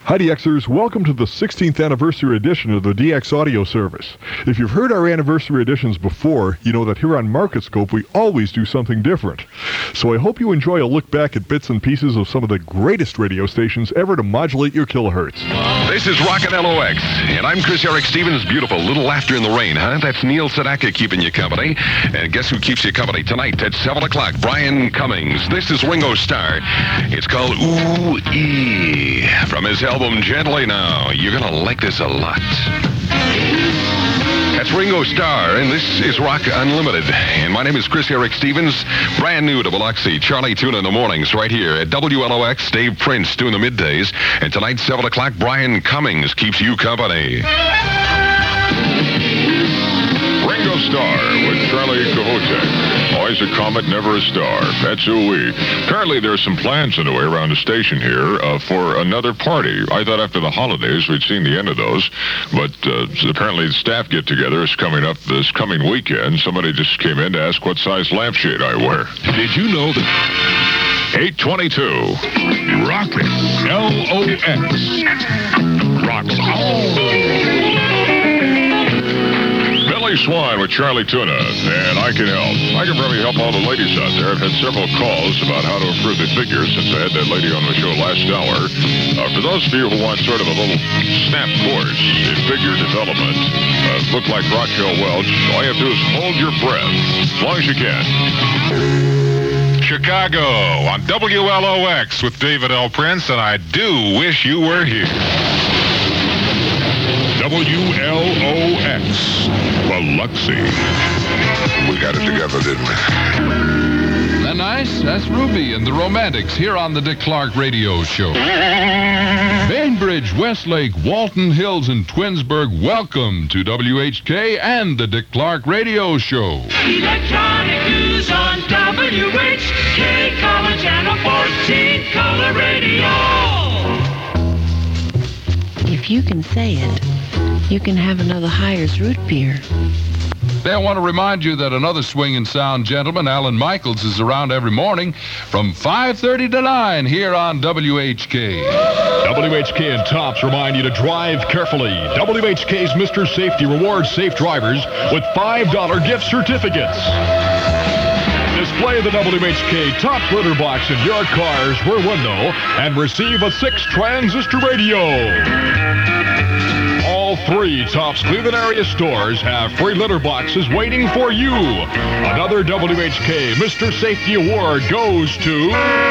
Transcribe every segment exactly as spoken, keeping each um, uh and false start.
Hi D Xers, welcome to the sixteenth anniversary edition of the D X Audio Service. If you've heard our anniversary editions before, you know that here on MarketScope we always do something different. So I hope you enjoy a look back at bits and pieces of some of the greatest radio stations ever to modulate your kilohertz. This is Rockin' L O X, and I'm Chris Eric Stevens. Beautiful Little Laughter in the Rain, huh? That's Neil Sedaka keeping you company. And guess who keeps you company tonight at seven o'clock? Brian Cummings. This is Ringo Starr. It's called Ooh-Ee from his album Gently Now. You're going to like this a lot. That's Ringo Starr, and this is Rock Unlimited. And my name is Chris Eric Stevens, brand new to Biloxi. Charlie Tuna in the mornings right here at W L O X. Dave Prince doing the middays. And tonight, seven o'clock, Brian Cummings keeps you company. Ringo Starr with Charlie Kohoutek. Always a comet, never a star. That's ooh-wee. Apparently there's some plans underway around the station here uh, for another party. I thought after the holidays we'd seen the end of those, but uh, apparently the staff get-together is coming up this coming weekend. Somebody just came in to ask what size lampshade I wear. Did you know that... eight twenty-two. Rockin' L O X. Rocks all. Billy Swan with Charlie Tuna, and I can help. I can probably help all the ladies out there. I've had several calls about how to improve the figure since I had that lady on the show last hour. Uh, for those of you who want sort of a little snap course in figure development, uh, look like Raquel Welch, all you have to do is hold your breath as long as you can. Chicago on W L O X with David L. Prince, and I do wish you were here. W L O X, Biloxi. We got it together, didn't we? That nice? That's Ruby and the Romantics here on the Dick Clark Radio Show. Bainbridge, Westlake, Walton Hills, and Twinsburg, welcome to W H K and the Dick Clark Radio Show. Electronic news on W H K, Color Channel fourteen, Color Radio. If you can say it, you can have another Hires root beer. I want to remind you that another swinging sound gentleman, Alan Michaels, is around every morning from five thirty to nine here on W H K. W H K and Tops remind you to drive carefully. W H K's Mister Safety rewards safe drivers with five dollar gift certificates. Display the W H K Tops litter box in your car's rear window and receive a six-transistor radio. All three Tops Cleveland area stores have free litter boxes waiting for you. Another W H K Mister Safety Award goes to...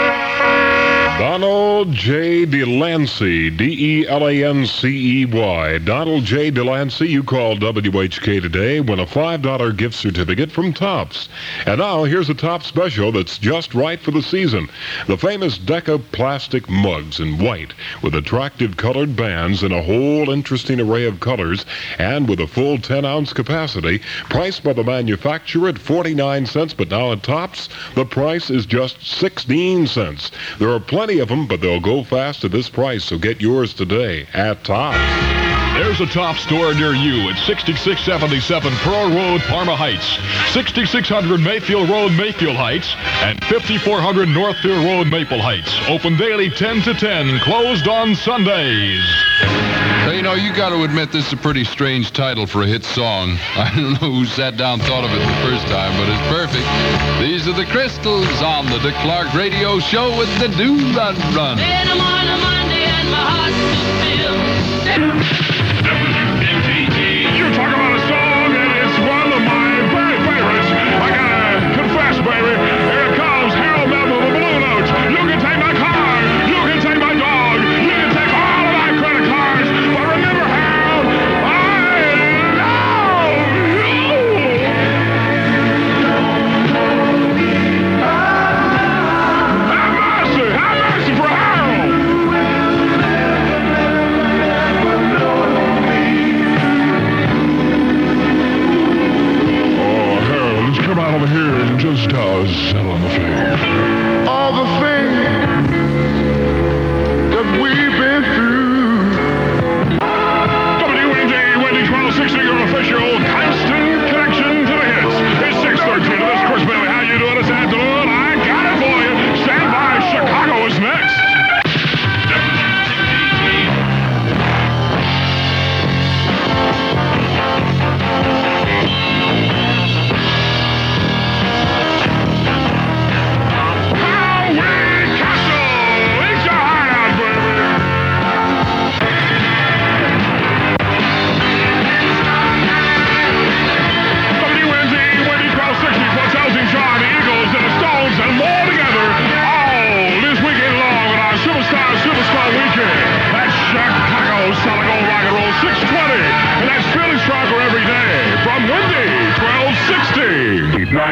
Donald J. Delancey, D E L A N C E Y. Donald J. Delancey, you call W H K today, win a five dollar gift certificate from Tops. And now, here's a top special that's just right for the season. The famous Deca plastic mugs in white with attractive colored bands and a whole interesting array of colors and with a full ten ounce capacity, priced by the manufacturer at forty-nine cents, but now at Tops, the price is just sixteen cents. There are plenty of them, but they'll go fast at this price, so get yours today at Tops. There's a Top store near you at sixty-six seventy-seven Pearl Road, Parma Heights, sixty-six hundred Mayfield Road, Mayfield Heights, and fifty-four hundred Northfield Road, Maple Heights. Open daily ten to ten, closed on Sundays. So, you know, you got to admit this is a pretty strange title for a hit song. I don't know who sat down and thought of it the first time, but it's perfect. These are the Crystals on the Dick Clark Radio Show with the Do Run Run. In the morning, Monday, and my heart is filled. W M D E. You talk about a song, and it's one of my very favorites. I gotta confess, baby. Here it comes, Harold Melvin with the Blue Notes. You can take my car, you can take my dog, you can take all of my credit cards, but remember, Harold, I love you. Have mercy, have mercy for Harold.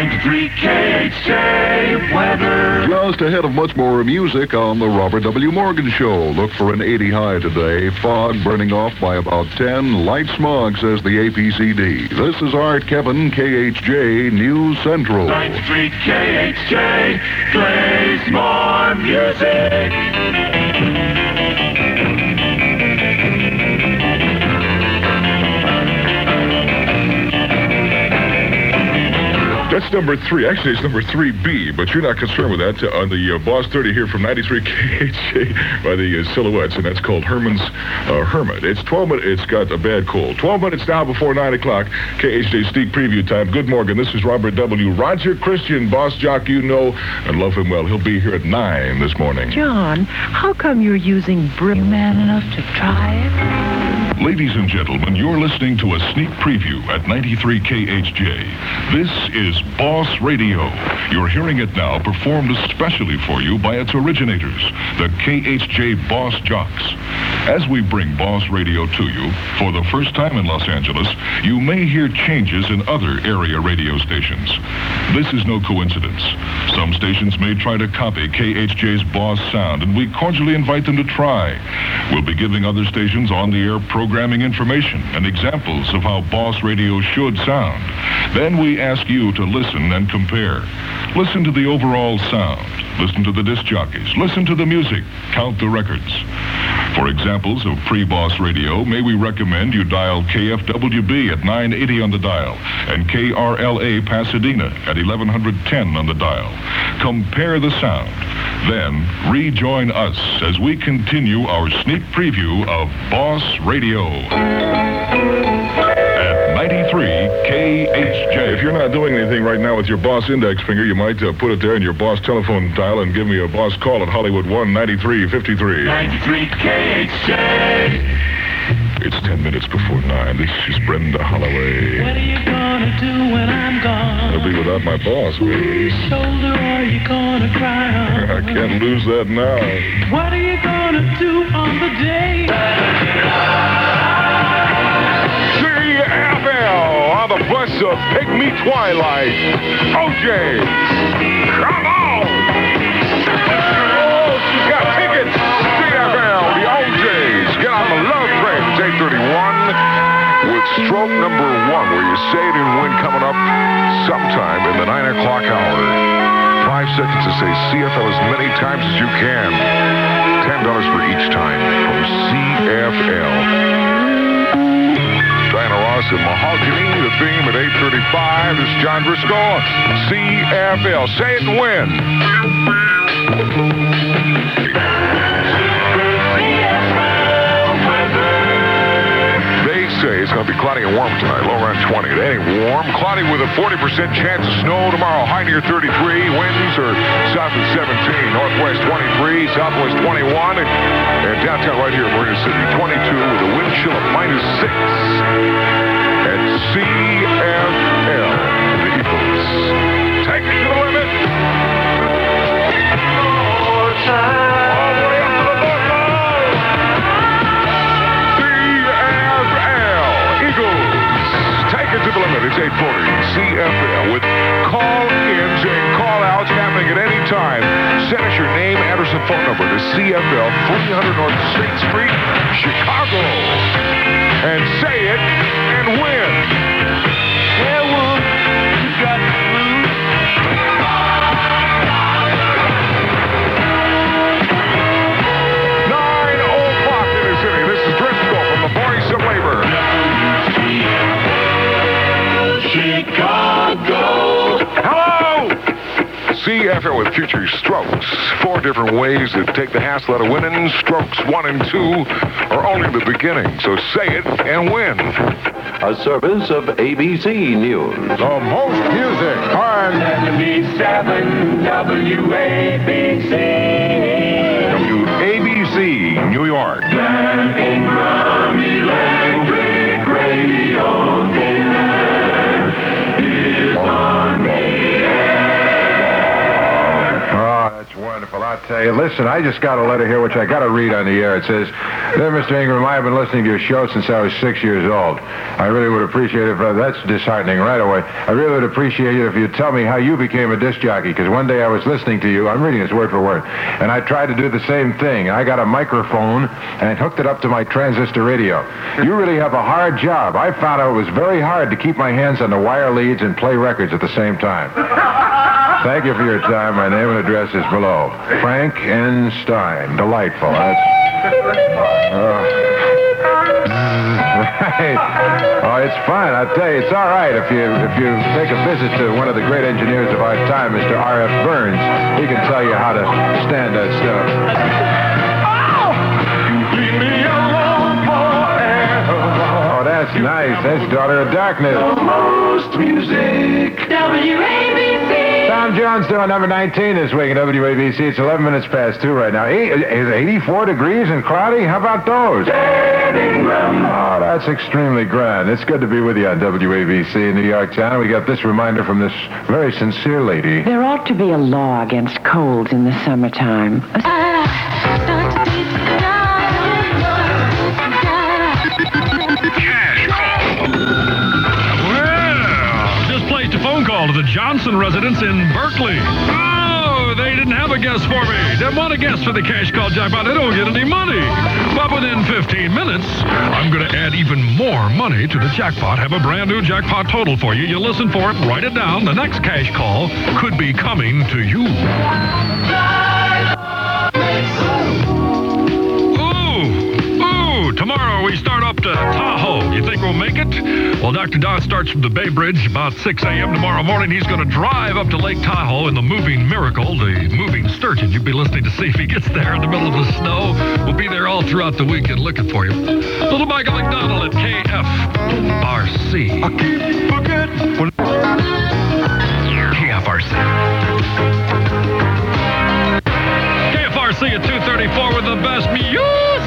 ninety-three K H J weather. Just ahead of much more music on the Robert W. Morgan Show. Look for an eighty high today. Fog burning off by about ten. Light smog, says the A P C D. This is Art Kevin, K H J News Central. ninety-three K H J plays more music. That's number three. Actually, it's number three B, but you're not concerned with that. Uh, on the uh, Boss thirty here from ninety-three K H J by the uh, Silhouettes, and that's called Herman's uh, Hermit. It's twelve minutes. It's got a bad cold. twelve minutes now before nine o'clock. K H J sneak preview time. Good morning. This is Robert W. Roger Christian, Boss Jock, you know, and love him well. He'll be here at nine this morning. John, how come you're using Br- you man enough to try it? Ladies and gentlemen, you're listening to a sneak preview at ninety-three K H J. This is Boss Radio. You're hearing it now, performed especially for you by its originators, the K H J Boss Jocks. As we bring Boss Radio to you, for the first time in Los Angeles, you may hear changes in other area radio stations. This is no coincidence. Some stations may try to copy K H J's Boss sound, and we cordially invite them to try. We'll be giving other stations on-the-air programming information and examples of how Boss Radio should sound. Then we ask you to listen and compare. Listen to the overall sound. Listen to the disc jockeys. Listen to the music. Count the records. For examples of pre-Boss Radio, may we recommend you dial K F W B at nine eighty on the dial and K R L A Pasadena at eleven ten on the dial. Compare the sound. Then rejoin us as we continue our sneak preview of Boss Radio at ninety-three K H J. If you're not doing anything right now with your Boss index finger, you might uh, put it there in your Boss telephone dial and give me a Boss call at Hollywood one ninety-three fifty-three. ninety-three K H J. It's ten minutes before nine. This is Brenda Holloway. What are you gonna do when I'm gone? I'll be without my boss, baby. Whose shoulder are you gonna cry on? I can't lose that now. What are you gonna do on the day? C F L on the bus of Pygmy Twilight. O J. Come on! Oh, she's got tickets. C F L, the O Js. Get on the love train. It's eight thirty-one with stroke number one, where you say it and win coming up sometime in the nine o'clock hour. Five seconds to say C F L as many times as you can. Ten dollars for each time from C F L. Diana Ross and Mahogany, the theme at eight thirty-five. This is John Driscoll. C F L. Say it and win. They say it's going to be cloudy and warm tonight, low around twenty. It ain't warm. Cloudy with a forty percent chance of snow tomorrow, high near thirty-three. Winds are south of seventeen, northwest twenty-three, southwest twenty-one. And downtown right here in Marina City, twenty-two with a wind chill of minus six. At C F L, the Eagles. Take it to the limit. All the way up to the ball. C F L, Eagles. Take it to the limit. It's eight forty. C F L with call-ins and call-outs happening at any time. Send us your name, address, and phone number to C F L, three hundred North sixth Street, Chicago. And say it and win. Yeah, well, you got the blues. Nine o'clock in the city. This is Driscoll from the Voice of Labor. Chicago. Hello! C F L with Future Strokes. Four different ways to take the hassle out of winning. Strokes one and two are only the beginning. So say it and win. A service of A B C News. The most music on seventy-seven W A B C. W A B C, New York. Dan Ingram Electric Radio Dinner is on the air. Oh, that's wonderful. I'll tell you, Hey, listen, I just got a letter here, which I got to read on the air. It says, "Dear Mister Ingram, I have been listening to your show since I was six years old. I really would appreciate it if, uh, that's disheartening right away. I really would appreciate it if you'd tell me how you became a disc jockey, because one day I was listening to you, I'm reading this word for word, and I tried to do the same thing. I got a microphone and hooked it up to my transistor radio. You really have a hard job. I found out it was very hard to keep my hands on the wire leads and play records at the same time. Thank you for your time. My name and address is below. Frank N. Stein. Delightful. That's... Uh, right. Oh, it's fun. I tell you, it's all right if you if you take a visit to one of the great engineers of our time, Mister R F Burns. He can tell you how to stand that stuff. Oh, that's nice. That's Daughter of Darkness. Most music. W A B C. Tom Jones doing number nineteen this week at W A B C. It's eleven minutes past two right now. Eight, is it eighty-four degrees and cloudy? How about those? Oh, that's extremely grand. It's good to be with you on W A B C in New York Town. We got this reminder from this very sincere lady. There ought to be a law against colds in the summertime. Cash call. Well, just placed a phone call to the Johnson residence in Berkeley. Oh, they didn't have a guest for me. Didn't want a guest for the cash call jackpot. They don't get any money. But within fifteen minutes, I'm going to add even more money to the jackpot. Have a brand new jackpot total for you. You listen for it, write it down. The next cash call could be coming to you. Tomorrow we start up to Tahoe. You think we'll make it? Well, Doctor Don starts from the Bay Bridge about six a.m. tomorrow morning. He's going to drive up to Lake Tahoe in the Moving Miracle, the moving sturgeon. You'll be listening to see if he gets there in the middle of the snow. We'll be there all throughout the weekend looking for you. Little Michael McDonald at K F R C. I keep forgetting. K F R C. K F R C at two thirty-four with the best music.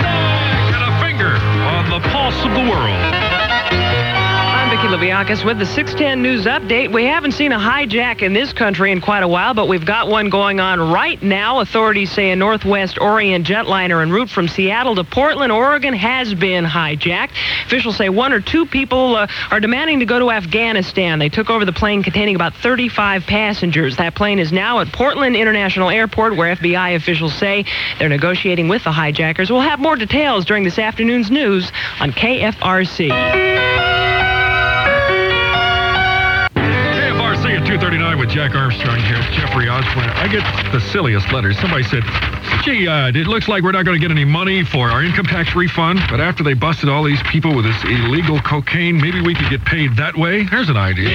On the pulse of the world. I'm Vicki Leviakis with the six ten News Update. We haven't seen a hijack in this country in quite a while, but we've got one going on right now. Authorities say a Northwest Orient jetliner en route from Seattle to Portland, Oregon has been hijacked. Officials say one or two people uh, are demanding to go to Afghanistan. They took over the plane containing about thirty-five passengers. That plane is now at Portland International Airport, where F B I officials say they're negotiating with the hijackers. We'll have more details during this afternoon's news on K F R C. two thirty-nine with Jack Armstrong here. Jeffrey Osborne. I get the silliest letters. Somebody said, gee, uh, it looks like we're not going to get any money for our income tax refund, but after they busted all these people with this illegal cocaine, maybe we could get paid that way. There's an idea.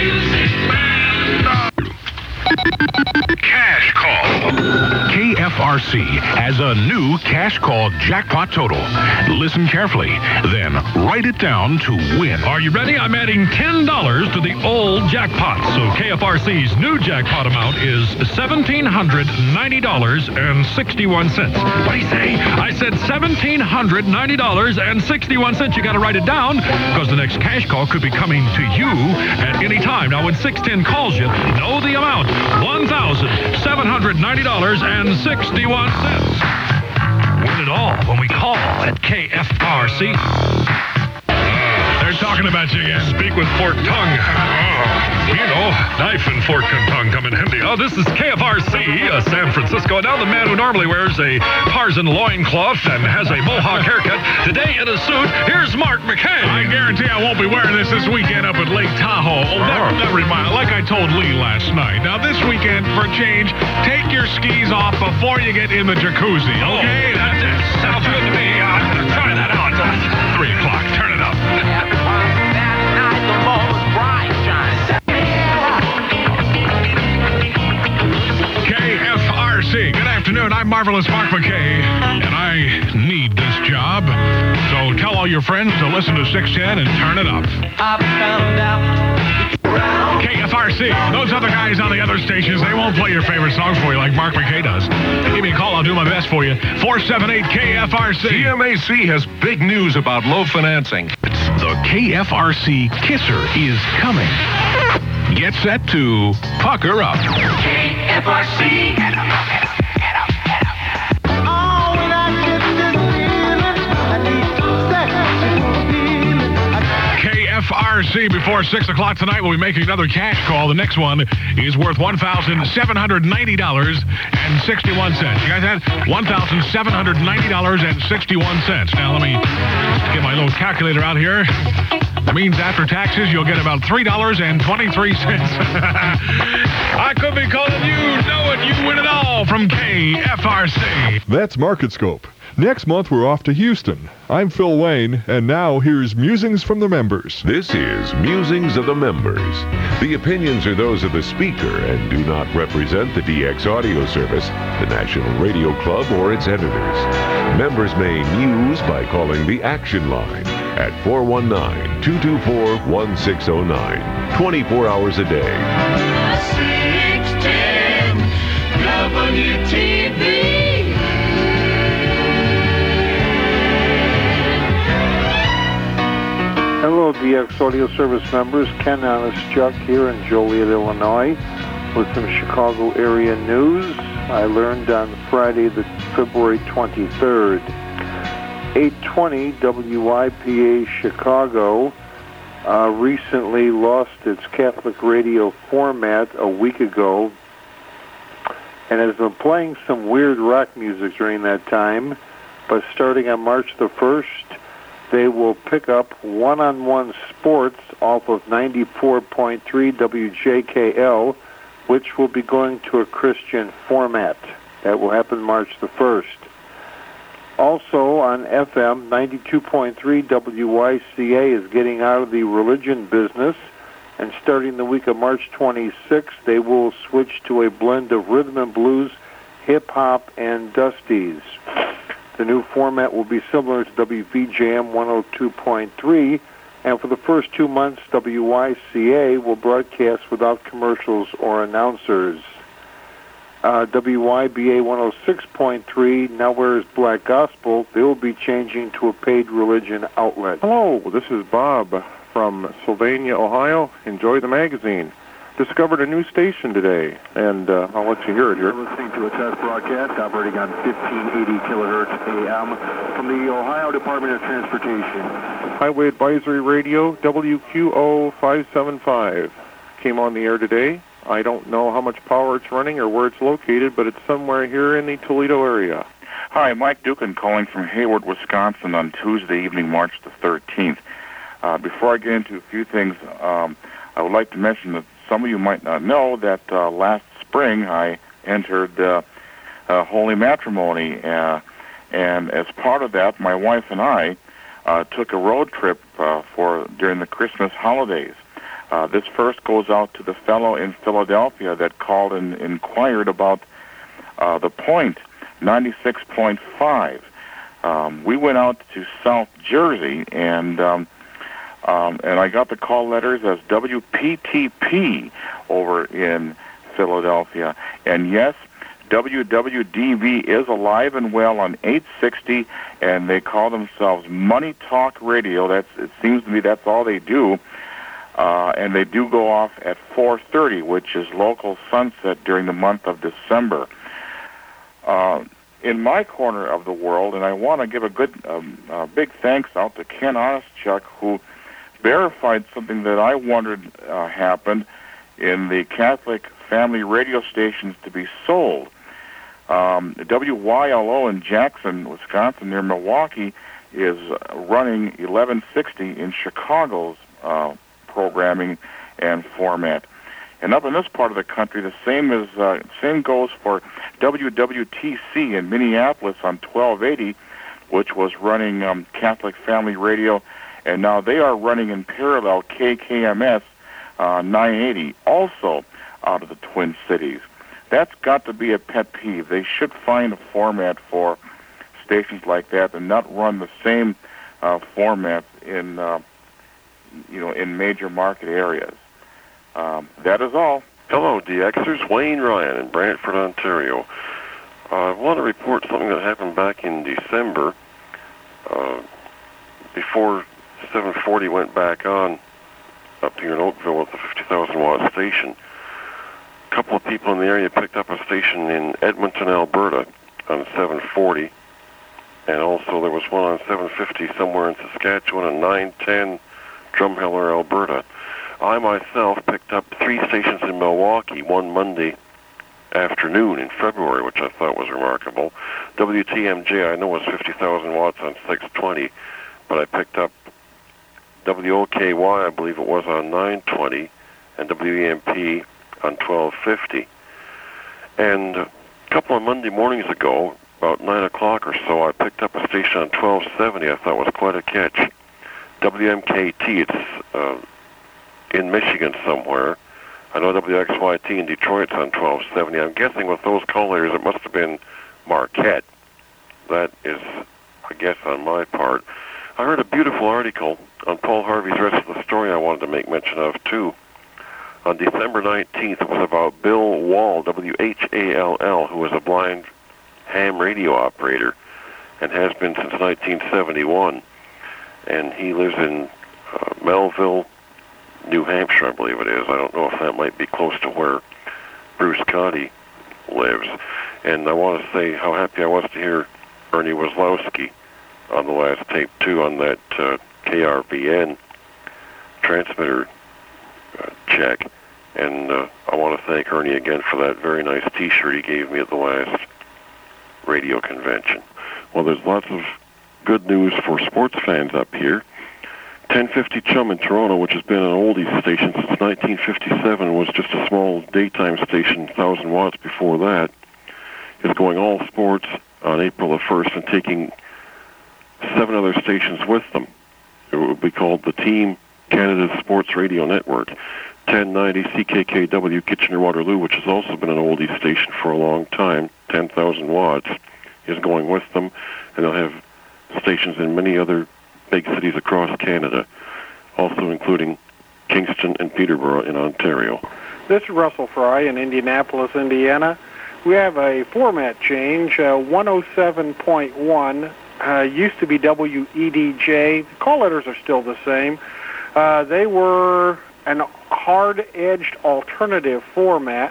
Cash Call. K F R C has a new Cash Call jackpot total. Listen carefully, then write it down to win. Are you ready? I'm adding ten dollars to the old jackpot. So K F R C's new jackpot amount is one thousand seven hundred ninety dollars and sixty-one cents. What do you say? I said one thousand seven hundred ninety dollars and sixty-one cents. You got to write it down because the next cash call could be coming to you at any time. Now, when six ten calls you, know the amount. one thousand seven hundred ninety dollars and sixty-one cents. Win it all when we call at K F R C. They're talking about you again. Speak with forked tongue. Oh, you know, knife and fork and tongue come in handy. Oh, this is K F R C, uh, San Francisco. Now the man who normally wears a Tarzan loincloth and has a mohawk haircut, today in a suit, here's Mark McKay. I guarantee I won't be wearing this this weekend up at Lake Tahoe. Oh, never, never mind. Like I told Lee last night. Now, this weekend, for a change, take your skis off before you get in the jacuzzi, okay? Oh, that's it. Sounds good to me. I'm going to try that out. Three o'clock. Turn it up. K F R C. Good afternoon. I'm Marvelous Mark McKay, and I need this job. So tell all your friends to listen to six ten and turn it up. I found out. K F R C. Those other guys on the other stations, they won't play your favorite songs for you like Mark McKay does. Give me a call. I'll do my best for you. four seven eight K F R C. C M A C has big news about low financing. The K F R C Kisser is coming. Get set to pucker up. K F R C. Get up, get up, get up, get up. R C before six o'clock tonight. We'll be making another cash call. The next one is worth one thousand seven hundred ninety dollars and sixty-one cents. You guys had one thousand seven hundred ninety dollars and sixty-one cents. Now, let me get my little calculator out here. That means after taxes, you'll get about three dollars and twenty-three cents. I could be calling you. Know it. You win it all from K F R C. That's Market Scope. Next month, we're off to Houston. I'm Phil Wayne, and now here's Musings from the Members. This is Musings of the Members. The opinions are those of the speaker and do not represent the D X Audio Service, the National Radio Club, or its editors. Members may muse by calling the Action Line at four one nine, two two four, one six zero nine, twenty-four hours a day. six ten W T V. Hello, D X Audio Service members. Ken Honest Chuck here in Joliet, Illinois, with some Chicago area news. I learned on Friday, the February twenty-third. eight twenty W I P A Chicago uh, recently lost its Catholic radio format a week ago and has been playing some weird rock music during that time. But starting on March the first, they will pick up one-on-one sports off of ninety-four point three W J K L, which will be going to a Christian format. That will happen March the first. Also on F M, ninety-two point three W Y C A is getting out of the religion business, and starting the week of March twenty-sixth, they will switch to a blend of rhythm and blues, hip-hop, and dusties. The new format will be similar to W V J M one oh two point three, and for the first two months, W Y C A will broadcast without commercials or announcers. Uh, W Y B A one oh six point three, now where is Black Gospel, they will be changing to a paid religion outlet. Hello, this is Bob from Sylvania, Ohio. Enjoy the magazine. Discovered a new station today, and uh, I'll let you hear it here. You're listening to a test broadcast operating on fifteen eighty kilohertz A M from the Ohio Department of Transportation. Highway Advisory Radio, W Q O five seventy-five. Came on the air today. I don't know how much power it's running or where it's located, but it's somewhere here in the Toledo area. Hi, Mike Dukin calling from Hayward, Wisconsin on Tuesday evening, March the thirteenth. Uh, before I get into a few things, um, I would like to mention that some of you might not know that uh, last spring I entered uh, uh, Holy Matrimony, uh, and as part of that, my wife and I uh, took a road trip uh, for during the Christmas holidays. Uh, this first goes out to the fellow in Philadelphia that called and inquired about uh, the Point, ninety-six point five. Um, we went out to South Jersey, and um, Um, and I got the call letters as W P T P over in Philadelphia. And yes, W W D V is alive and well on eight sixty, and they call themselves Money Talk Radio. That's it seems to me that's all they do. Uh, and they do go off at four thirty, which is local sunset during the month of December. Uh, in my corner of the world, and I want to give a good, um, uh, big thanks out to Ken Honestchuk, who verified something that I wondered uh, happened in the Catholic family radio stations to be sold. Um, W Y L O in Jackson, Wisconsin, near Milwaukee, is running eleven sixty in Chicago's uh, programming and format. And up in this part of the country, the same is uh, same goes for W W T C in Minneapolis on twelve eighty, which was running um, Catholic family radio. And now they are running in parallel K K M S uh, nine eighty, also out of the Twin Cities. That's got to be a pet peeve. They should find a format for stations like that and not run the same uh, format in, uh, you know, in major market areas. Um, that is all. Hello, D Xers. Wayne Ryan in Brantford, Ontario. Uh, I want to report something that happened back in December uh, before seven forty went back on up here in Oakville with the fifty thousand watt station. A couple of people in the area picked up a station in Edmonton, Alberta on seven forty, and also there was one on seven fifty somewhere in Saskatchewan, and nine ten Drumheller, Alberta. I myself picked up three stations in Milwaukee one Monday afternoon in February, which I thought was remarkable. W T M J, I know, was fifty thousand watts on six twenty, but I picked up W O K Y, I believe it was, on nine twenty, and W E M P on twelve fifty. And a couple of Monday mornings ago, about nine o'clock or so, I picked up a station on twelve seventy I thought was quite a catch. W M K T, it's uh, in Michigan somewhere. I know W X Y T in Detroit's on twelve seventy. I'm guessing with those callers it must have been Marquette. That is, I guess, on my part. I heard a beautiful article on Paul Harvey's Rest of the Story I wanted to make mention of, too. On December nineteenth, it was about Bill Wall, W H A L L, who was a blind ham radio operator and has been since nineteen seventy-one. And he lives in uh, Melville, New Hampshire, I believe it is. I don't know if that might be close to where Bruce Cotty lives. And I want to say how happy I was to hear Ernie Wazlowski on the last tape, too, on that uh, K R V N transmitter uh, check. And uh, I want to thank Ernie again for that very nice T-shirt he gave me at the last radio convention. Well, there's lots of good news for sports fans up here. ten fifty Chum in Toronto, which has been an oldies station since nineteen fifty-seven, was just a small daytime station, one thousand watts before that, is going all sports on April the first and taking seven other stations with them. It will be called the Team Canada Sports Radio Network. ten ninety C K K W Kitchener-Waterloo, which has also been an oldies station for a long time, ten thousand watts, is going with them, and they'll have stations in many other big cities across Canada, also including Kingston and Peterborough in Ontario. This is Russell Fry in Indianapolis, Indiana. We have a format change. uh, one oh seven point one uh, used to be W E D J. The call letters are still the same. Uh, they were an hard-edged alternative format.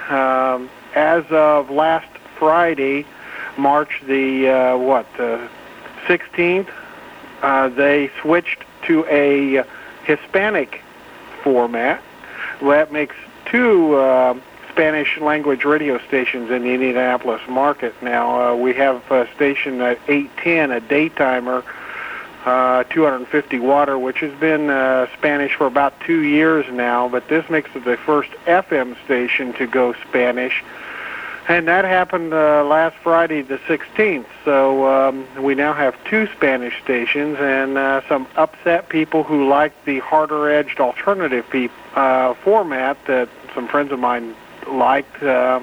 Um, as of last Friday, March the, uh, what, uh, sixteenth, uh, they switched to a Hispanic format. That makes two uh, Spanish-language radio stations in the Indianapolis market now. Uh, we have a station at eight ten, a daytimer, uh, two hundred fifty watter, which has been uh, Spanish for about two years now, but this makes it the first F M station to go Spanish. And that happened uh, last Friday the sixteenth, so um, we now have two Spanish stations, and uh, some upset people who like the harder-edged alternative pe- uh, format that some friends of mine liked. Uh,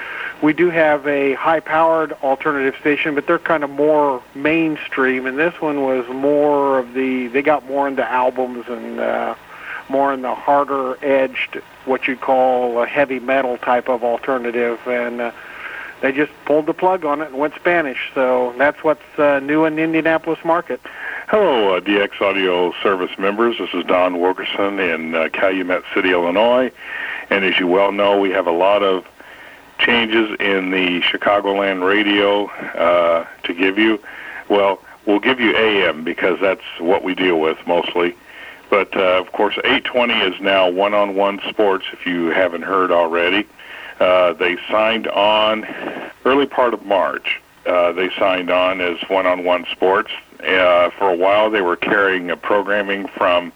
we do have a high-powered alternative station, but they're kind of more mainstream, and this one was more of the, they got more into albums and uh, more in the harder-edged, what you call a heavy metal type of alternative, and uh, they just pulled the plug on it and went Spanish. So that's what's uh, new in the Indianapolis market. Hello, uh, D X Audio Service members. This is Don Wilkerson in uh, Calumet City, Illinois. And as you well know, we have a lot of changes in the Chicagoland radio uh, to give you. Well, we'll give you A M because that's what we deal with mostly. But, uh, of course, eight twenty is now one-on-one sports, if you haven't heard already. Uh, they signed on early part of March. Uh, they signed on as one-on-one sports. Uh, for a while, they were carrying a programming from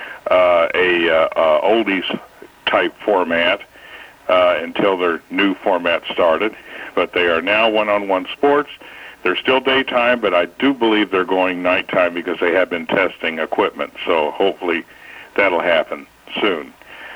uh, a uh, uh, oldies-type format uh, until their new format started. But they are now one-on-one sports. They're still daytime, but I do believe they're going nighttime because they have been testing equipment. So hopefully that'll happen soon.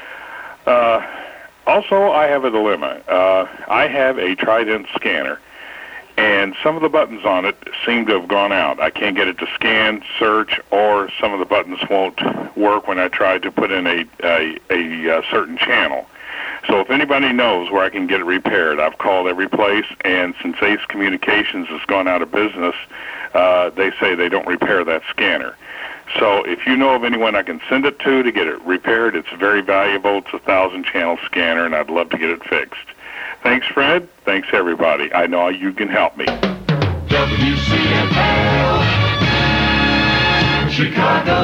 Uh, also, I have a dilemma. Uh, I have a Trident scanner, and some of the buttons on it seem to have gone out. I can't get it to scan, search, or some of the buttons won't work when I try to put in a, a, a, a certain channel. So if anybody knows where I can get it repaired, I've called every place, and since Ace Communications has gone out of business, uh, they say they don't repair that scanner. So if you know of anyone I can send it to to get it repaired, it's very valuable. It's a thousand-channel scanner, and I'd love to get it fixed. Thanks, Fred. Thanks, everybody. I know you can help me. W C F L, Chicago.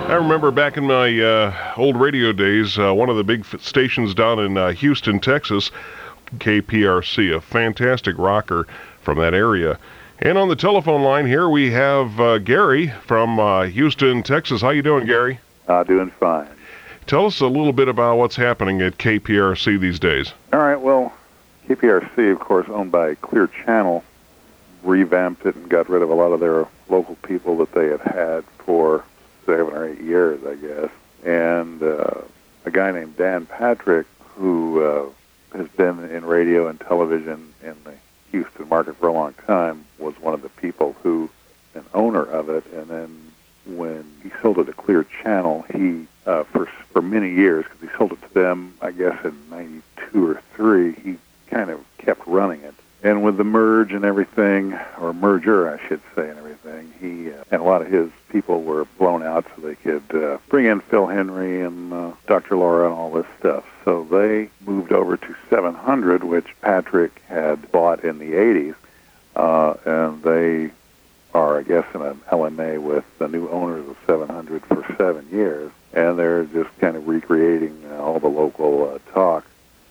I remember back in my uh, old radio days, uh, one of the big f- stations down in uh, Houston, Texas, K P R C, a fantastic rocker from that area. And on the telephone line here, we have uh, Gary from uh, Houston, Texas. How you doing, Gary? Uh, doing fine. Tell us a little bit about what's happening at K P R C these days. All right, well, K P R C, of course, owned by Clear Channel, revamped it and got rid of a lot of their local people that they had had for seven or eight years, I guess. And uh, a guy named Dan Patrick, who uh, has been in radio and television in the Houston market for a long time, was one of the people who, an owner of it. And then when he sold it to Clear Channel, he, uh, for for many years, because he sold it to them, I guess, in ninety-two or three, he kind of kept running it. And with the merge and everything, or merger, I should say, and everything, he uh, and a lot of his people were blown out so they could uh, bring in Phil Henry and uh, Doctor Laura and all this stuff. So they moved over to seven hundred, which Patrick had bought in the eighties, uh, and they are, I guess, in an L M A with the new owners of seven hundred for seven years, and they're just kind of recreating uh, all the local uh, talk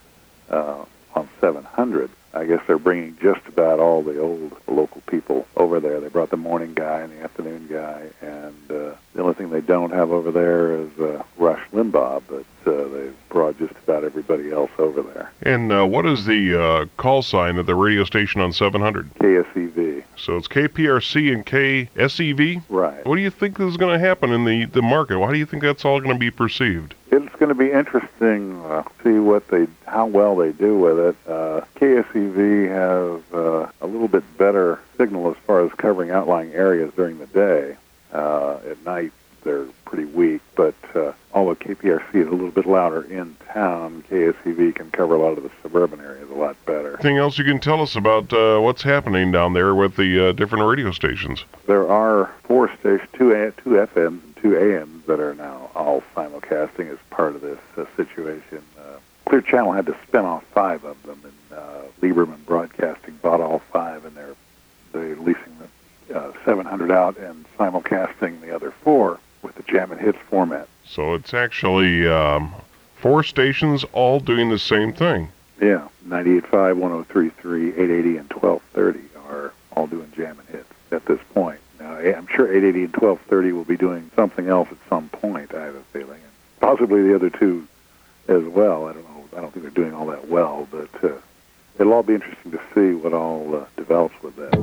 uh, on seven hundred. I guess they're bringing just about all the old local people over there. They brought the morning guy and the afternoon guy, and uh, the only thing they don't have over there is uh, Rush Limbaugh, but uh, they've brought just about everybody else over there. And uh, what is the uh, call sign at the radio station on seven hundred? K S E V. So it's K P R C and K S E V? Right. What do you think is going to happen in the, the market? How do you think that's all going to be perceived? It's going to be interesting to uh, see what they, how well they do with it. Uh, K S E V has uh, a little bit better signal as far as covering outlying areas during the day. Uh, at night, they're pretty weak, but uh, although K P R C is a little bit louder in town, K S E V can cover a lot of the suburban areas a lot better. Anything else you can tell us about uh, what's happening down there with the uh, different radio stations? There are four stations, two, A- two F Ms and two A Ms that are now all simulcasting as part of this uh, situation. Uh, Clear Channel had to spin off five of them, and uh, Lieberman Broadcasting bought all five, and they're, they're leasing the uh, seven hundred out and simulcasting the other four with the Jam and Hits format. So it's actually um, four stations all doing the same thing. Yeah, ninety-eight point five, one oh three point three, eight eighty, and twelve thirty are all doing Jam and Hits at this point. Now, I'm sure eight eighty and twelve thirty will be doing something else at some point, I have a feeling. And possibly the other two as well. I don't know. I don't think they're doing all that well, but uh, it'll all be interesting to see what all uh, develops with that.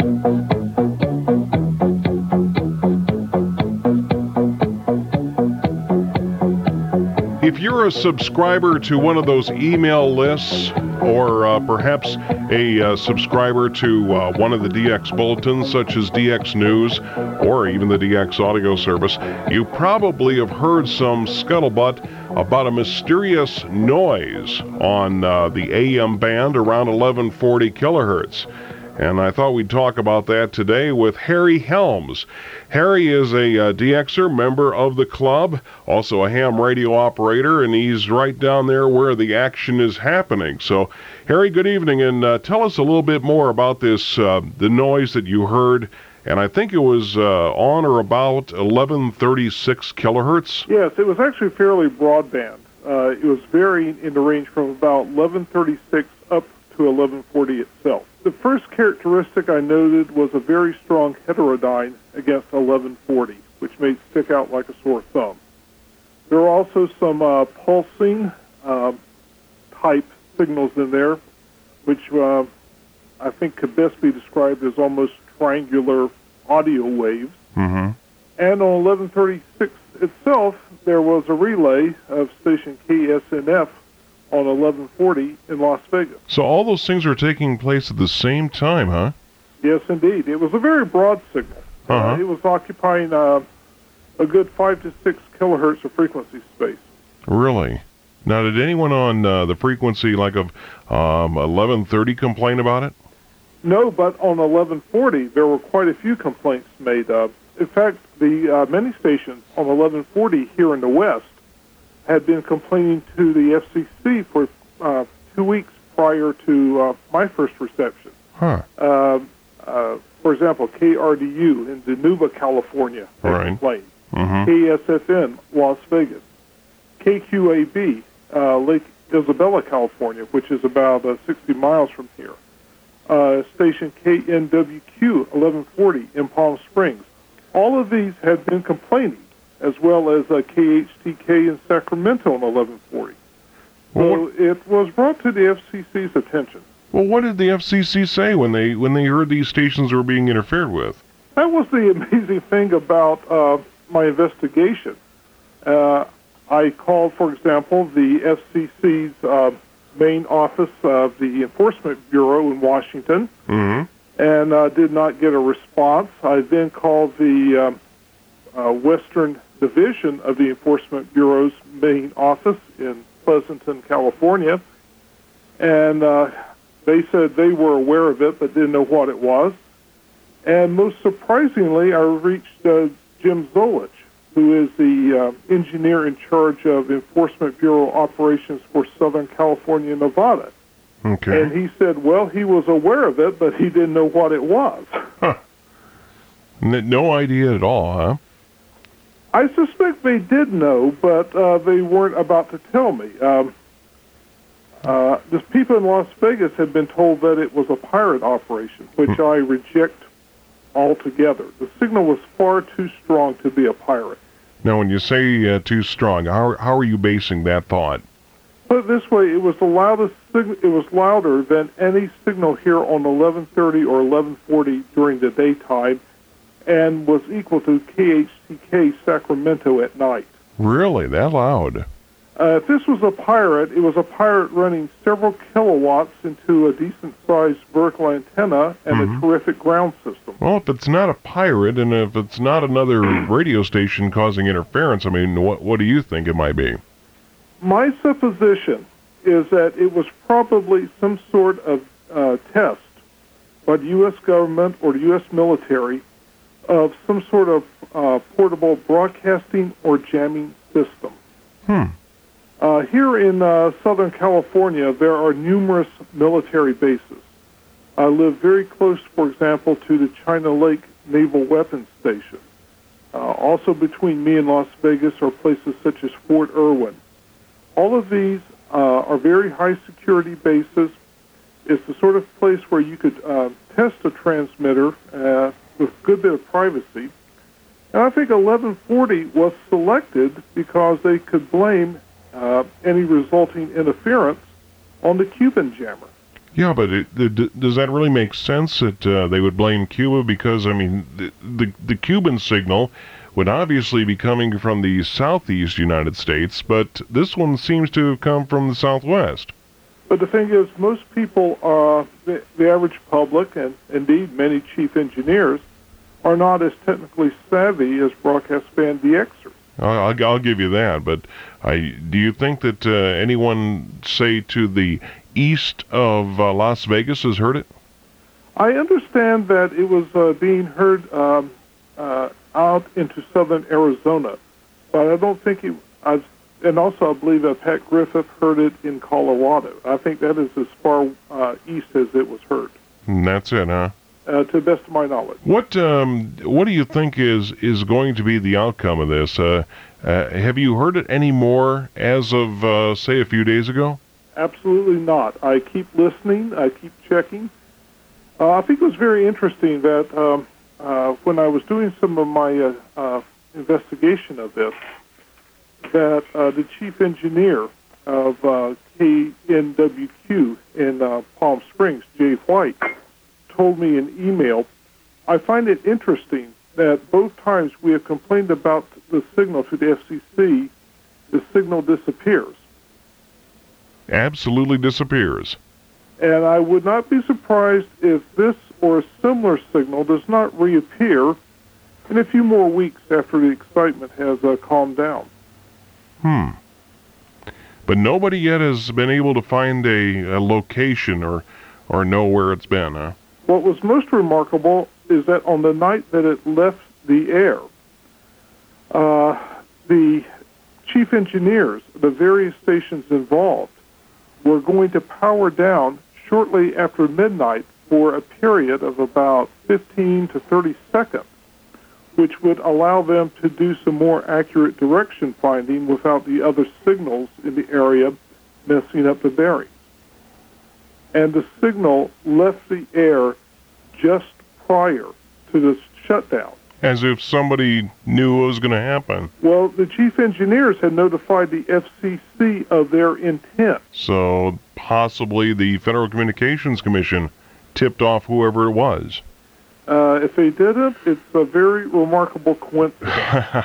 If you're a subscriber to one of those email lists, or uh, perhaps a uh, subscriber to uh, one of the D X bulletins, such as D X News, or even the D X audio service, you probably have heard some scuttlebutt about a mysterious noise on uh, the A M band around eleven forty kilohertz. And I thought we'd talk about that today with Harry Helms. Harry is a uh, DXer, member of the club, also a ham radio operator, and he's right down there where the action is happening. So, Harry, good evening, and uh, tell us a little bit more about this, uh, the noise that you heard, and I think it was uh, on or about eleven thirty-six kilohertz? Yes, it was actually fairly broadband. Uh, it was varying in the range from about eleven thirty-six up to eleven forty itself. The first characteristic I noted was a very strong heterodyne against eleven forty, which made it stick out like a sore thumb. There are also some uh, pulsing uh, type signals in there, which uh, I think could best be described as almost triangular audio waves. Mm-hmm. And on eleven thirty-six itself, there was a relay of station K S N F on eleven forty in Las Vegas. So all those things are taking place at the same time, huh? Yes, indeed. It was a very broad signal. Uh-huh. Uh, it was occupying uh, a good five to six kilohertz of frequency space. Really? Now, did anyone on uh, the frequency like of um, eleven thirty complain about it? No, but on eleven forty, there were quite a few complaints made. Uh, in fact, the uh, many stations on eleven forty here in the West had been complaining to the F C C for uh, two weeks prior to uh, my first reception. Huh. Uh, uh, for example, K R D U in Dinuba, California, had right. complained. Mhm. K S F N, Las Vegas, K Q A B, uh, Lake Isabella, California, which is about uh, sixty miles from here, uh, station K N W Q, eleven forty in Palm Springs. All of these had been complaining, as well as uh, K H T K in Sacramento on eleven forty. So it was brought to the F C C's attention. Well, what did the F C C say when they when they heard these stations were being interfered with? That was the amazing thing about uh, my investigation. Uh, I called, for example, the F C C's uh, main office of the Enforcement Bureau in Washington, Mm-hmm. and uh, did not get a response. I then called the um, uh, Western Division of the Enforcement Bureau's main office in Pleasanton, California, and uh, they said they were aware of it but didn't know what it was. And most surprisingly, I reached uh, Jim Zolich, who is the uh, engineer in charge of Enforcement Bureau operations for Southern California and Nevada. Okay. And he said, well, he was aware of it, but he didn't know what it was. Huh. N- no idea at all, huh? I suspect they did know, but uh, they weren't about to tell me. Um, uh, the people in Las Vegas had been told that it was a pirate operation, which I reject altogether. The signal was far too strong to be a pirate. Now, when you say uh, too strong, how how are you basing that thought? Put it this way: it was the loudest. Sig- it was louder than any signal here on eleven thirty or eleven forty during the daytime, and was equal to K H T K Sacramento at night. Really, that loud? Uh, if this was a pirate, it was a pirate running several kilowatts into a decent-sized vertical antenna and Mhm. a terrific ground system. Well, if it's not a pirate, and if it's not another radio station causing interference, I mean, what what do you think it might be? My supposition is that it was probably some sort of uh, test by the U S government or the U S military of some sort of uh, portable broadcasting or jamming system. Hmm. Uh, here in uh, Southern California, there are numerous military bases. I live very close, for example, to the China Lake Naval Weapons Station. Uh, also between me and Las Vegas are places such as Fort Irwin. All of these uh, are very high security bases. It's the sort of place where you could uh, test a transmitter uh, with a good bit of privacy. And I think eleven forty was selected because they could blame uh, any resulting interference on the Cuban jammer. Yeah, but it, it, does that really make sense that uh, they would blame Cuba? Because, I mean, the, the the Cuban signal would obviously be coming from the southeast United States, but this one seems to have come from the southwest. But the thing is, most people, uh, the, the average public, and indeed many chief engineers, are not as technically savvy as broadcast band D Xers. I'll, I'll give you that, but I do you think that uh, anyone, say, to the east of uh, Las Vegas has heard it? I understand that it was uh, being heard um, uh, out into southern Arizona, but I don't think it. I've, and also, I believe that Pat Griffith heard it in Colorado. I think that is as far uh, east as it was heard. And that's it, huh? Uh, to the best of my knowledge. What um, what do you think is, is going to be the outcome of this? Uh, uh, have you heard it any more as of, uh, say, a few days ago? Absolutely not. I keep listening. I keep checking. Uh, I think it was very interesting that um, uh, when I was doing some of my uh, uh, investigation of this, that uh, the chief engineer of uh, K N W Q in uh, Palm Springs, Jay White, told me in email, I find it interesting that both times we have complained about the signal to the F C C, the signal disappears. Absolutely disappears. And I would not be surprised if this or a similar signal does not reappear in a few more weeks after the excitement has uh, calmed down. Hmm. But nobody yet has been able to find a, a location or, or know where it's been, huh? What was most remarkable is that on the night that it left the air, uh, the chief engineers, the various stations involved, were going to power down shortly after midnight for a period of about fifteen to thirty seconds, which would allow them to do some more accurate direction finding without the other signals in the area messing up the bearings. And the signal left the air just prior to the shutdown. As if somebody knew what was going to happen. Well, the chief engineers had notified the F C C of their intent. So possibly the Federal Communications Commission tipped off whoever it was. Uh, if they didn't, it's a very remarkable coincidence.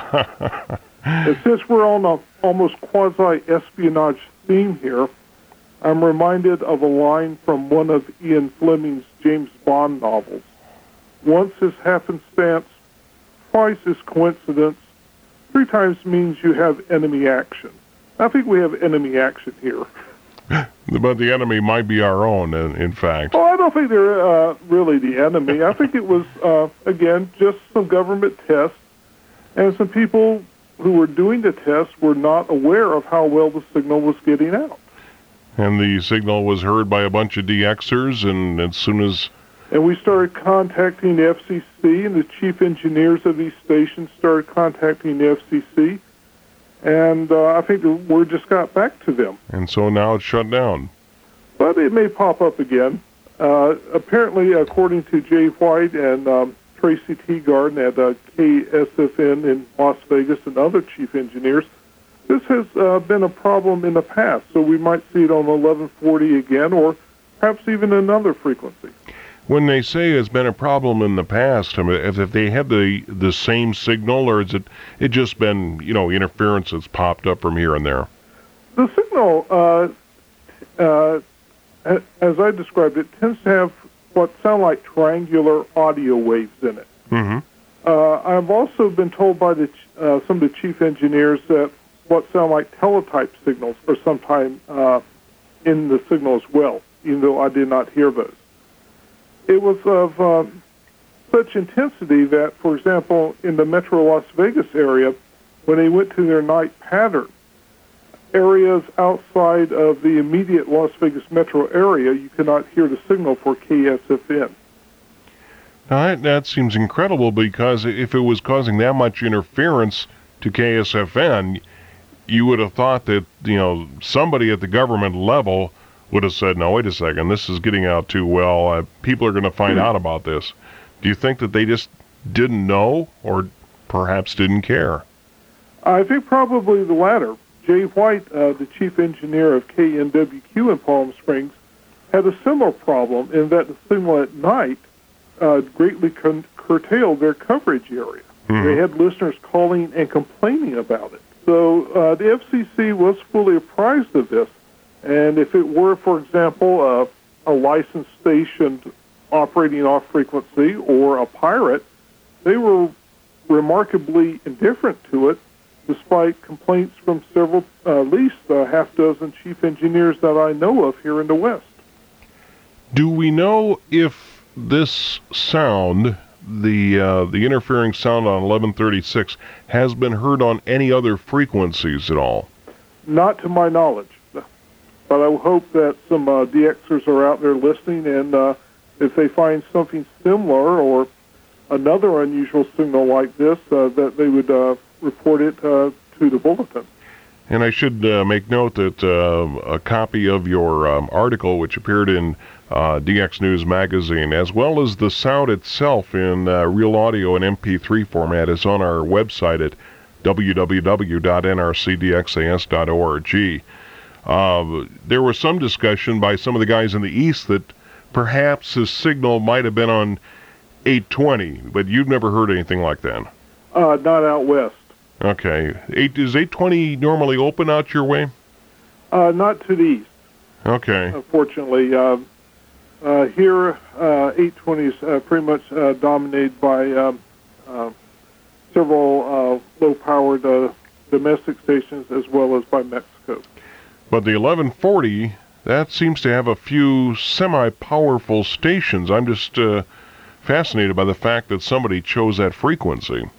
And since we're on a almost quasi-espionage theme here, I'm reminded of a line from one of Ian Fleming's James Bond novels. Once is happenstance, twice is coincidence, three times means you have enemy action. I think we have enemy action here. But the enemy might be our own, in, in fact. Oh, I don't think they're uh, really the enemy. I think it was, uh, again, just some government tests, and some people who were doing the tests were not aware of how well the signal was getting out. And the signal was heard by a bunch of D Xers, and as soon as... And we started contacting the F C C, and the chief engineers of these stations started contacting the F C C, and uh, I think the word just got back to them. And so now it's shut down. But it may pop up again. Uh, apparently, according to Jay White and um, Tracy Teagarden at uh, K S F N in Las Vegas and other chief engineers, this has uh, been a problem in the past, so we might see it on eleven forty again, or perhaps even another frequency. When they say it's been a problem in the past, I mean, if, if they had the the same signal, or is it it just been, you know, interference that's popped up from here and there? The signal, uh, uh, as I described it, tends to have what sound like triangular audio waves in it. Mm-hmm. Uh, I've also been told by the uh, some of the chief engineers that what sound like teletype signals are sometimes uh, in the signal as well, even though I did not hear those. It was of um, such intensity that, for example, in the Metro Las Vegas area, when they went to their night pattern, areas outside of the immediate Las Vegas metro area, you could not hear the signal for K S F N. Now, that, that seems incredible, because if it was causing that much interference to K S F N, you would have thought that, you know, somebody at the government level would have said, no, wait a second, this is getting out too well. Uh, people are going to find out about this. Do you think that they just didn't know, or perhaps didn't care? I think probably the latter. Jay White, uh, the chief engineer of K N W Q in Palm Springs, had a similar problem in that the signal at night uh, greatly con- curtailed their coverage area. Mm-hmm. They had listeners calling and complaining about it. So uh, the F C C was fully apprised of this. And if it were, for example, uh, a licensed station operating off frequency or a pirate, they were remarkably indifferent to it, despite complaints from several, uh, at least a half dozen chief engineers that I know of here in the West. Do we know if this sound, the uh, the interfering sound on eleven thirty-six, has been heard on any other frequencies at all? Not to my knowledge. But I hope that some uh, D Xers are out there listening, and uh, if they find something similar or another unusual signal like this, uh, that they would uh, report it uh, to the bulletin. And I should uh, make note that uh, a copy of your um, article, which appeared in uh, D X News Magazine, as well as the sound itself in uh, real audio and M P three format, is on our website at w w w dot n r c d x a s dot org. Uh, there was some discussion by some of the guys in the East that perhaps his signal might have been on eight twenty, but you've never heard anything like that. Uh, not out west. Okay. Eight, is eight twenty normally open out your way? Uh, not to the east. Okay. Unfortunately. Uh, uh, here, uh, eight twenty is uh, pretty much uh, dominated by um, uh, several uh, low-powered uh, domestic stations as well as by Mexico. But the eleven forty, that seems to have a few semi-powerful stations. I'm just uh, fascinated by the fact that somebody chose that frequency.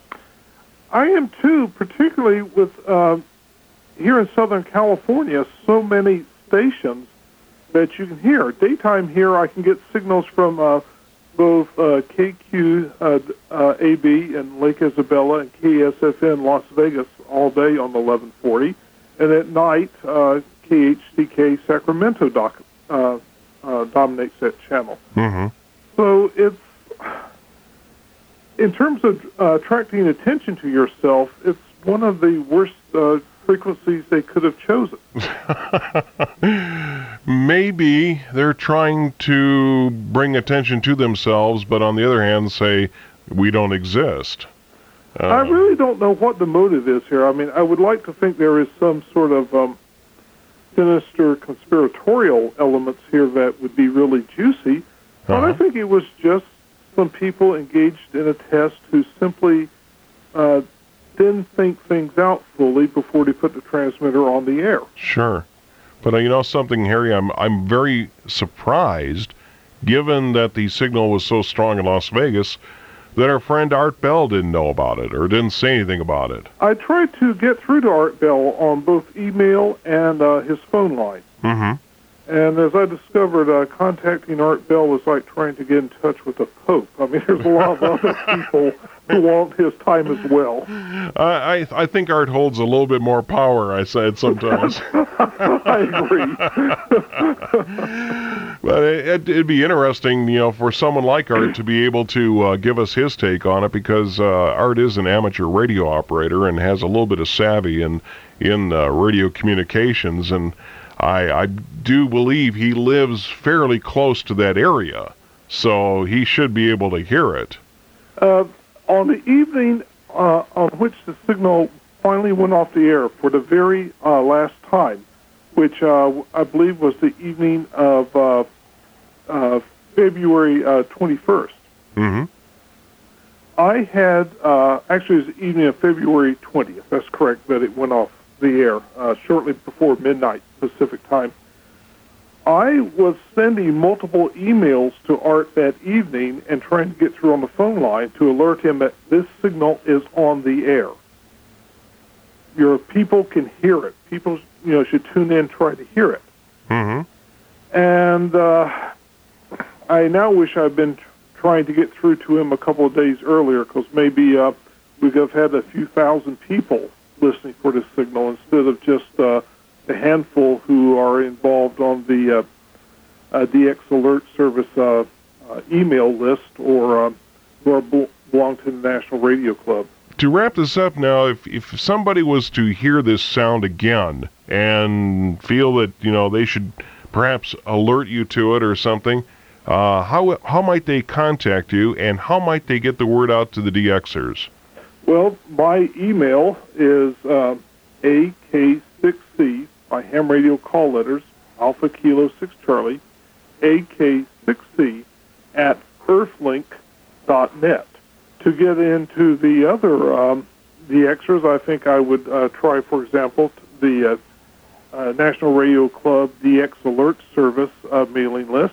I am too, particularly with uh, here in Southern California, so many stations that you can hear. Daytime here, I can get signals from uh, both uh, K Q uh, uh, A B in Lake Isabella and K S F N Las Vegas all day on the eleven forty, and at night uh, K H C K Sacramento doc, uh, uh, dominates that channel. Mm-hmm. So it's, in terms of uh, attracting attention to yourself, it's one of the worst uh, frequencies they could have chosen. Maybe they're trying to bring attention to themselves, but on the other hand say, we don't exist. Uh, I really don't know what the motive is here. I mean, I would like to think there is some sort of um, sinister conspiratorial elements here that would be really juicy, but uh-huh. I think it was just some people engaged in a test who simply uh, didn't think things out fully before they put the transmitter on the air. Sure. But uh, you know something, Harry, I'm I'm very surprised, given that the signal was so strong in Las Vegas, that our friend Art Bell didn't know about it or didn't say anything about it. I tried to get through to Art Bell on both email and uh, his phone line. Mm-hmm. And as I discovered, uh, contacting Art Bell was like trying to get in touch with the Pope. I mean, there's a lot of other people who want his time as well. I, I I think Art holds a little bit more power, I said sometimes. I agree. But it, it'd be interesting, you know, for someone like Art to be able to uh, give us his take on it, because uh, Art is an amateur radio operator and has a little bit of savvy in, in uh, radio communications, and I, I do believe he lives fairly close to that area, so he should be able to hear it. Uh, on the evening uh, on which the signal finally went off the air for the very uh, last time, which uh, I believe was the evening of uh, uh, February uh, twenty-first, mm-hmm. I had, uh, actually it was the evening of February twentieth, that's correct, that it went off the air uh, shortly before midnight Pacific time. I was sending multiple emails to Art that evening and trying to get through on the phone line to alert him that this signal is on the air. Your people can hear it. People, you know, should tune in and try to hear it. Mm-hmm. And uh, I now wish I'd been t- trying to get through to him a couple of days earlier, because maybe uh, we could have had a few thousand people listening for this signal instead of just uh, a handful who are involved on the uh, uh, D X Alert Service uh, uh, email list, or uh, who are bl- belong to the National Radio Club. To wrap this up now, if if somebody was to hear this sound again and feel that, you know, they should perhaps alert you to it or something, uh, how how might they contact you, and how might they get the word out to the D Xers? Well, my email is uh, A K six C, my ham radio call letters, Alpha Kilo six Charlie, A K six C at earthlink dot net. To get into the other um, D Xers, I think I would uh, try, for example, the uh, uh, National Radio Club D X Alert Service uh, mailing list.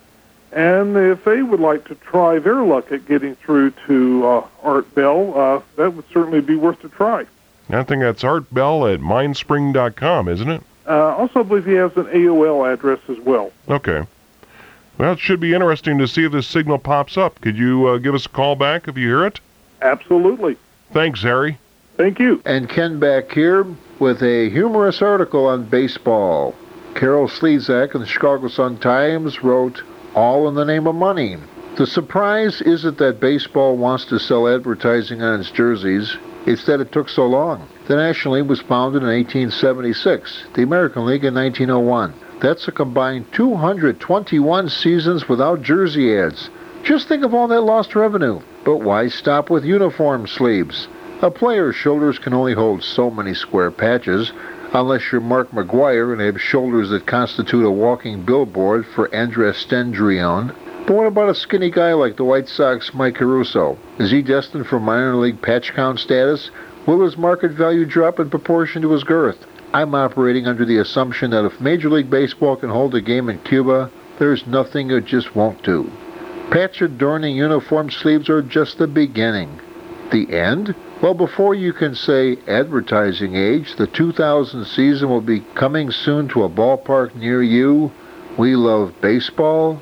And if they would like to try their luck at getting through to uh, Art Bell, uh, that would certainly be worth a try. I think that's Art Bell at mindspring dot com, isn't it? Uh, also, I believe he has an A O L address as well. Okay. Well, it should be interesting to see if this signal pops up. Could you uh, give us a call back if you hear it? Absolutely. Thanks, Harry. Thank you. And Ken back here with a humorous article on baseball. Carol Slezak of the Chicago Sun-Times wrote, "All in the name of money. The surprise isn't that baseball wants to sell advertising on its jerseys. It's that it took so long. The National League was founded in eighteen seventy-six, the American League in nineteen oh one. That's a combined two hundred twenty-one seasons without jersey ads. Just think of all that lost revenue. But why stop with uniform sleeves? A player's shoulders can only hold so many square patches, unless you're Mark McGuire and have shoulders that constitute a walking billboard for Andres Stendrione. But what about a skinny guy like the White Sox Mike Caruso? Is he destined for minor league patch count status? Will his market value drop in proportion to his girth? I'm operating under the assumption that if Major League Baseball can hold a game in Cuba, there's nothing it just won't do. Patch adorning uniform sleeves are just the beginning. The end? Well, before you can say advertising age, the two thousand season will be coming soon to a ballpark near you. We love baseball.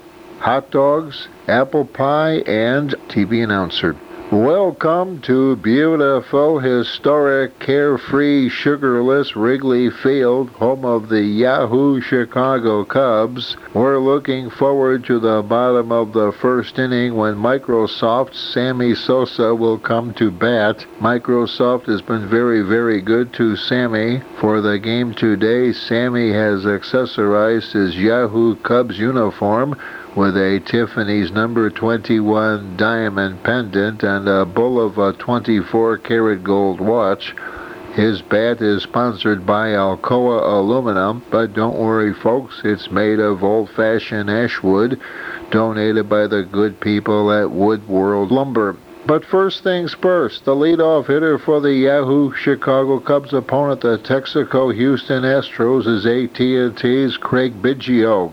hot dogs, apple pie, and T V announcer. Welcome to beautiful, historic, carefree, sugarless Wrigley Field, home of the Yahoo Chicago Cubs. We're looking forward to the bottom of the first inning when Microsoft's Sammy Sosa will come to bat. Microsoft has been very, very good to Sammy. For the game today, Sammy has accessorized his Yahoo Cubs uniform with a Tiffany's number twenty-one diamond pendant and a bull of a twenty-four karat gold watch. His bat is sponsored by Alcoa Aluminum, but don't worry folks, it's made of old-fashioned ash wood, donated by the good people at Wood World Lumber. But first things first, the leadoff hitter for the Yahoo Chicago Cubs opponent, the Texaco Houston Astros, is A T and T's Craig Biggio.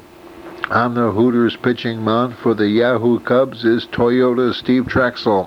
On the Hooters pitching mound for the Yahoo Cubs is Toyota's Steve Trexel.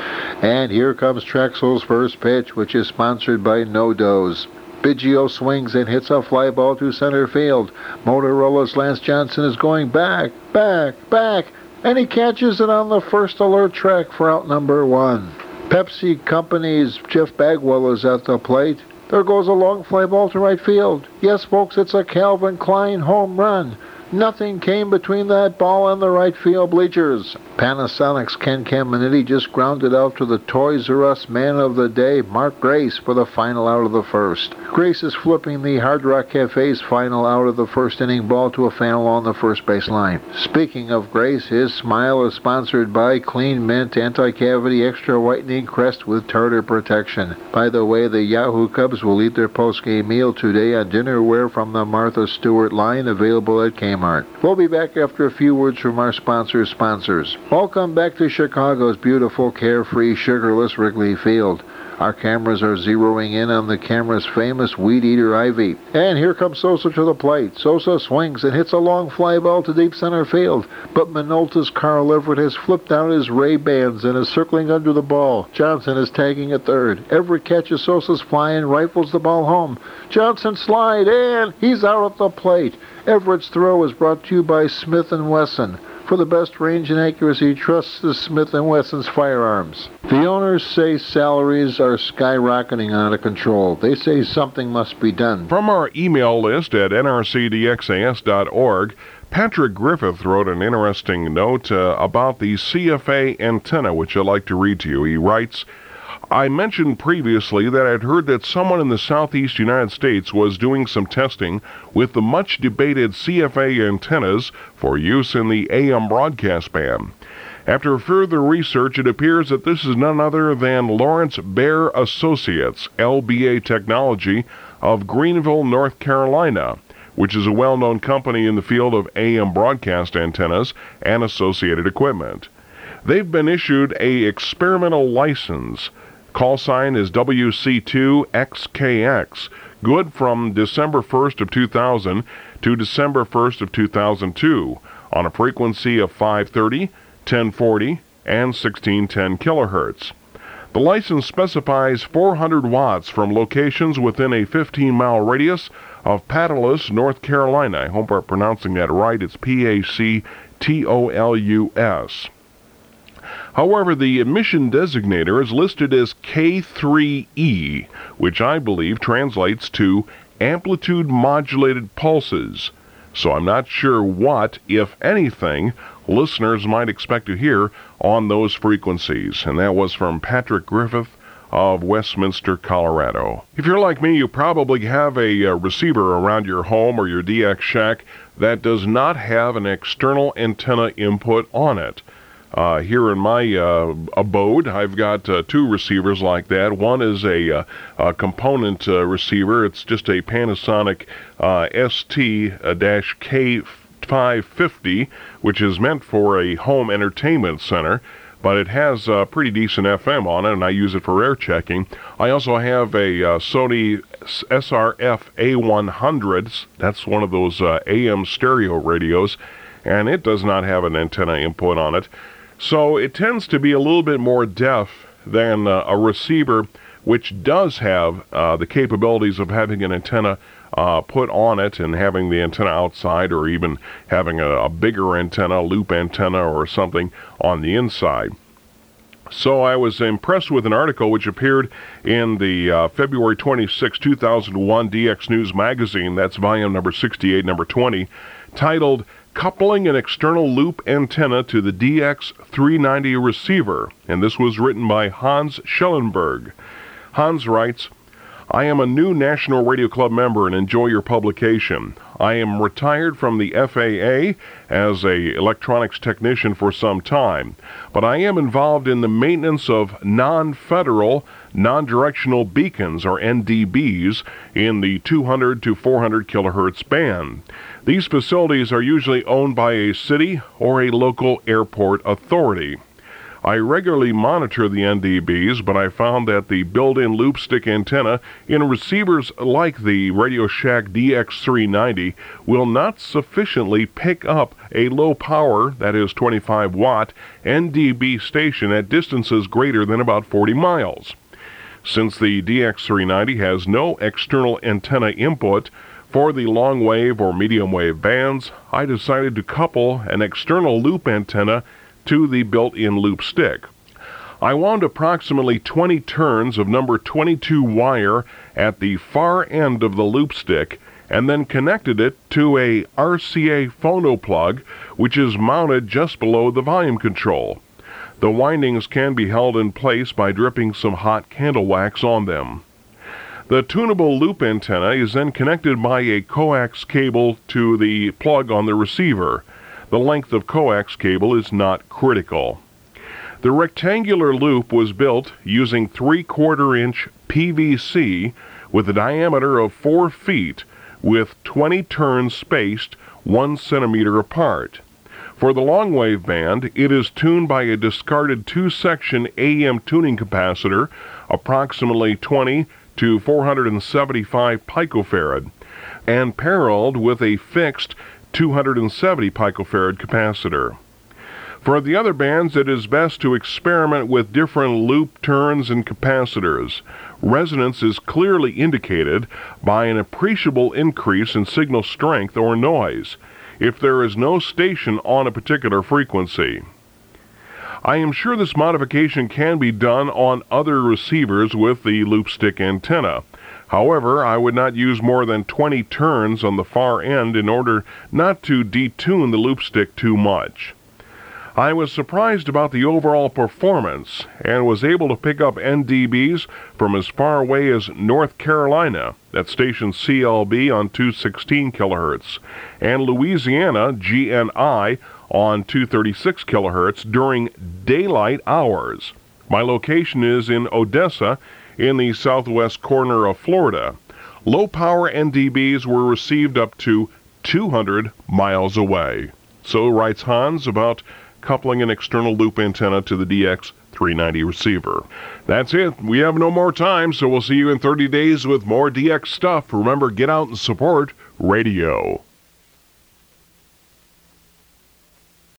And here comes Trexel's first pitch, which is sponsored by No-Dose. Biggio swings and hits a fly ball to center field. Motorola's Lance Johnson is going back, back, back, and he catches it on the first alert track for out number one. Pepsi Company's Jeff Bagwell is at the plate. There goes a long fly ball to right field. Yes, folks, it's a Calvin Klein home run. Nothing came between that ball and the right field bleachers. Panasonic's Ken Caminiti just grounded out to the Toys R Us man of the day, Mark Grace, for the final out of the first. Grace is flipping the Hard Rock Cafe's final out of the first inning ball to a fan along the first base line. Speaking of Grace, his smile is sponsored by Clean Mint Anti-Cavity Extra Whitening Crest with Tartar Protection. By the way, the Yahoo Cubs will eat their post-game meal today on dinnerware from the Martha Stewart line, available at Kmart. We'll be back after a few words from our sponsors' sponsors. Welcome back to Chicago's beautiful, carefree, sugarless Wrigley Field. Our cameras are zeroing in on the camera's famous weed eater Ivy. And here comes Sosa to the plate. Sosa swings and hits a long fly ball to deep center field. But Minolta's Carl Everett has flipped down his Ray-Bans and is circling under the ball. Johnson is tagging at third. Everett catches Sosa's fly and rifles the ball home. Johnson slide, and he's out at the plate. Everett's throw is brought to you by Smith and Wesson. For the best range and accuracy, trust the Smith and Wesson's firearms. The owners say salaries are skyrocketing out of control. They say something must be done. From our email list at N R C D X A S dot org, Patrick Griffith wrote an interesting note uh, about the C F A antenna, which I'd like to read to you. He writes, I mentioned previously that I'd heard that someone in the southeast United States was doing some testing with the much-debated C F A antennas for use in the A M broadcast band. After further research, it appears that this is none other than Lawrence Bear Associates, L B A Technology, of Greenville, North Carolina, which is a well-known company in the field of A M broadcast antennas and associated equipment. They've been issued a experimental license. Call sign is W C two X K X, good from December first of two thousand to December first of two thousand two, on a frequency of five thirty, ten forty, and sixteen ten kilohertz. The license specifies four hundred watts from locations within a fifteen mile radius of Patalus, North Carolina. I hope I'm pronouncing that right. It's P A C T O L U S. However, the emission designator is listed as K three E, which I believe translates to amplitude modulated pulses. So I'm not sure what, if anything, listeners might expect to hear on those frequencies. And that was from Patrick Griffith of Westminster, Colorado. If you're like me, you probably have a, a receiver around your home or your D X shack that does not have an external antenna input on it. Uh, here in my uh, abode, I've got uh, two receivers like that. One is a, uh, a component uh, receiver. It's just a Panasonic uh, S T K five fifty, which is meant for a home entertainment center, but it has uh, pretty decent F M on it, and I use it for air checking. I also have a uh, Sony S R F A one hundred. That's one of those uh, A M stereo radios, and it does not have an antenna input on it. So it tends to be a little bit more deaf than uh, a receiver which does have uh, the capabilities of having an antenna uh, put on it and having the antenna outside, or even having a, a bigger antenna, loop antenna or something on the inside. So I was impressed with an article which appeared in the uh, February twenty-sixth, two thousand one D X News magazine, that's volume number sixty-eight, number twenty, titled Coupling an External Loop Antenna to the D X three ninety Receiver, and this was written by Hans Schellenberg. Hans writes, I am a new National Radio Club member and enjoy your publication. I am retired from the F A A as a electronics technician for some time, but I am involved in the maintenance of non-federal, non-directional beacons, or N D Bs, in the two hundred to four hundred kilohertz band. These facilities are usually owned by a city or a local airport authority. I regularly monitor the N D Bs, but I found that the built-in loop stick antenna in receivers like the Radio Shack D X three ninety will not sufficiently pick up a low power, that is twenty-five watt, N D B station at distances greater than about forty miles. Since the D X three ninety has no external antenna input for the long wave or medium wave bands, I decided to couple an external loop antenna to the built-in loop stick. I wound approximately twenty turns of number twenty-two wire at the far end of the loop stick and then connected it to a R C A phono plug, which is mounted just below the volume control. The windings can be held in place by dripping some hot candle wax on them. The tunable loop antenna is then connected by a coax cable to the plug on the receiver. The length of coax cable is not critical. The rectangular loop was built using three-quarter inch P V C with a diameter of four feet with twenty turns spaced one centimeter apart. For the long wave band, it is tuned by a discarded two-section A M tuning capacitor, approximately twenty to four hundred seventy-five picofarad, and paralleled with a fixed two hundred seventy picofarad capacitor. For the other bands, it is best to experiment with different loop turns and capacitors. Resonance is clearly indicated by an appreciable increase in signal strength or noise if there is no station on a particular frequency. I am sure this modification can be done on other receivers with the loop stick antenna. However, I would not use more than twenty turns on the far end in order not to detune the loop stick too much. I was surprised about the overall performance and was able to pick up N D Bs from as far away as North Carolina at station C L B on two sixteen kilohertz and Louisiana G N I on two thirty-six kilohertz during daylight hours. My location is in Odessa, in the southwest corner of Florida. Low-power N D Bs were received up to two hundred miles away. So writes Hans about coupling an external loop antenna to the D X three ninety receiver. That's it. We have no more time, so we'll see you in thirty days with more D X stuff. Remember, get out and support radio.